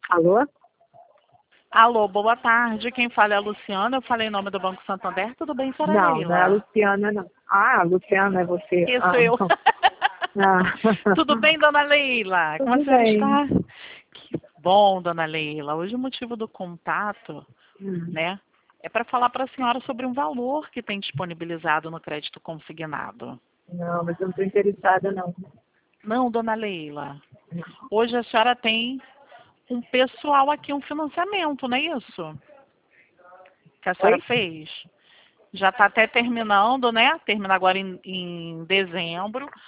Alô? Alô, boa tarde. Quem fala é a Luciana. Eu falei em nome do Banco Santander. Tudo bem, senhora Não, não é a Leila? Luciana, não. Ah, a Luciana é você. Isso Ah, eu. não. Ah. Tudo bem, dona Leila? Como a Tudo senhora bem. está? Que bom, dona Leila. Hoje o motivo do contato, Hum. né, é para falar para a senhora sobre um valor que tem disponibilizado no crédito consignado. Não, mas eu não estou interessada, não. Não, dona Leila. Hoje a senhora tem um pessoal aqui, um financiamento, não é isso? Que a senhora Oi? fez? Já está até terminando, né? Termina agora em dezembro.